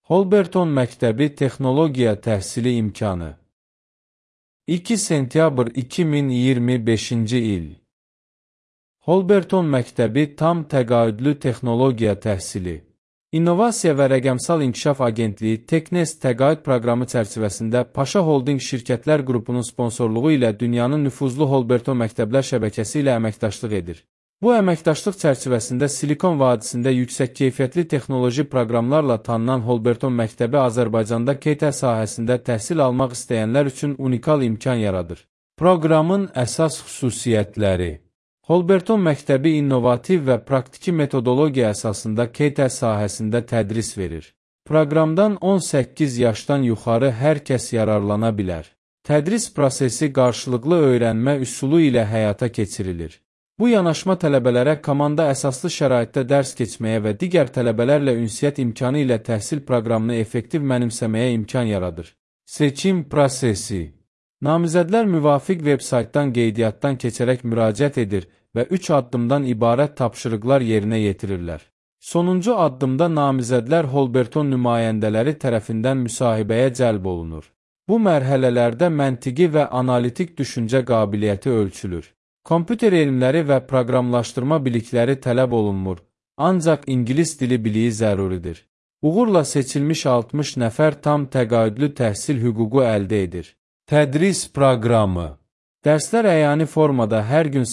Holberton Məktəbi Texnologiya Təhsili İmkanı 2 sentyabr 2025-ci il Holberton Məktəbi Tam Təqaüdlü Texnologiya Təhsili İnnovasiya və Rəqəmsal İnkişaf Agentliyi Teknest təqaüd proqramı çərçivəsində Paşa Holding şirkətlər qrupunun sponsorluğu ilə dünyanın nüfuzlu Holberton məktəblər şəbəkəsi ilə əməkdaşlıq edir. Bu əməkdaşlıq çərçivəsində Silikon vadisində yüksək keyfiyyətli texnoloji proqramlarla tanınan Holberton Məktəbi Azərbaycanda KT sahəsində təhsil almaq istəyənlər üçün unikal imkan yaradır. Proqramın əsas xüsusiyyətləri Holberton Məktəbi innovativ və praktiki metodologiya əsasında KT sahəsində tədris verir. Proqramdan 18 yaşdan yuxarı hər kəs yararlana bilər. Tədris prosesi qarşılıqlı öyrənmə üsulu ilə həyata keçirilir. Bu yanaşma tələbələrə komanda əsaslı şəraitdə dərs keçməyə və digər tələbələrlə ünsiyyət imkanı ilə təhsil proqramını effektiv mənimsəməyə imkan yaradır. Seçim prosesi Namizədlər müvafiq veb-saytdan qeydiyyatdan keçərək müraciət edir və 3 addımdan ibarət tapşırıqlar yerinə yetirirlər. Sonuncu addımda namizədlər Holberton nümayəndələri tərəfindən müsahibəyə cəlb olunur. Bu mərhələlərdə məntiqi və analitik düşüncə qabiliyyəti ölçülür. Kompüter elmləri və proqramlaşdırma bilikləri tələb olunmur, ancaq ingilis dili biliyi zəruridir. Uğurla seçilmiş 60 nəfər tam təqaüdlü təhsil hüququ əldə edir. Tədris proqramı Dərslər əyani formada hər gün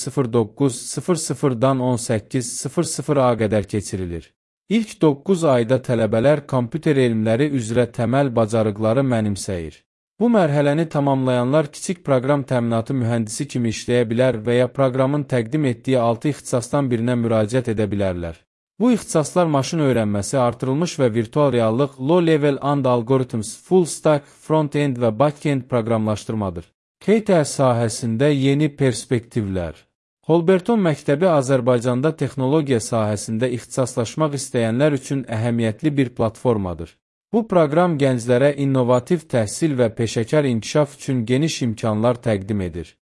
09:00-dan 18:00-a qədər keçirilir. İlk 9 ayda tələbələr kompüter elmləri üzrə təməl bacarıqları mənimsəyir. Bu mərhələni tamamlayanlar kiçik proqram təminatı mühəndisi kimi işləyə bilər və ya proqramın təqdim etdiyi 6 ixtisasdan birinə müraciət edə bilərlər. Bu ixtisaslar maşın öyrənməsi, artırılmış və virtual reallıq, low level and algorithms, full stack, front-end və back-end proqramlaşdırmadır. KT sahəsində yeni perspektivlər Holberton Məktəbi Azərbaycanda texnologiya sahəsində ixtisaslaşmaq istəyənlər üçün əhəmiyyətli bir platformadır. Bu proqram gənclərə innovativ təhsil və peşəkar inkişaf üçün geniş imkanlar təqdim edir.